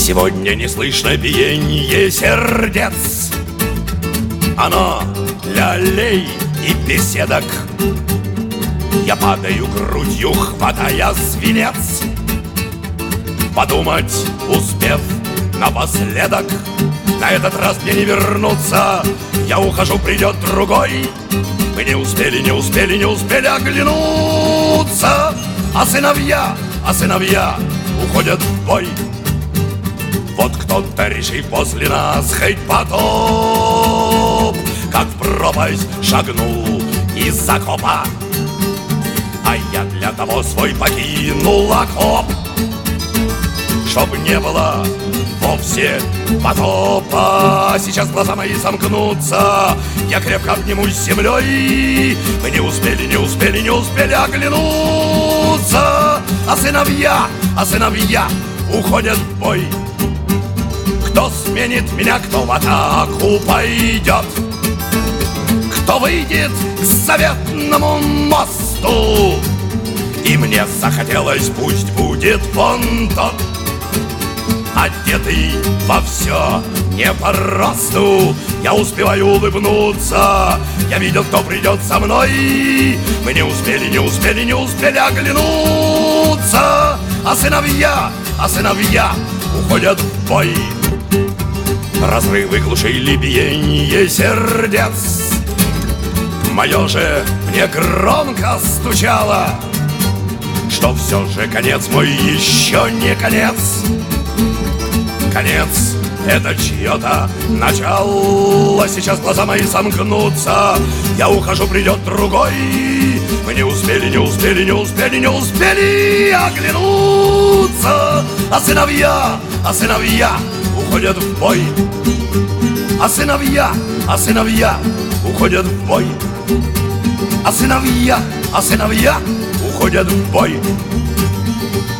Сегодня не слышно биение сердец. Оно для аллей и беседок. Я падаю грудью, хватая свинец. Подумать, успев напоследок, на этот раз мне не вернуться. Я ухожу, придет другой. Мы не успели оглянуться. А сыновья уходят в бой. Вот кто-то решит после нас хоть потоп, как в пропасть шагнул из окопа. А я для того свой покинул окоп, чтоб не было вовсе потопа. Сейчас глаза мои сомкнутся, я крепко обнимусь с землей. Мы не успели оглянуться. А сыновья уходят в бой. Кто сменит меня, кто в атаку пойдет, кто выйдет к заветному мосту. И мне захотелось, пусть будет он тот, одетый во все не по росту. Я успеваю улыбнуться, я видел, кто придет со мной. Мы не успели оглянуться. А сыновья уходят в бой. Разрывы глушили биение сердец. Мое же мне громко стучало, что все же конец мой еще не конец. Конец — это чье-то начало. Сейчас глаза мои сомкнутся, я ухожу, придет другой. Мы не успели оглянуться. А сыновья уходят в бой. А сыновья уходят в бой. А сыновья уходят в бой.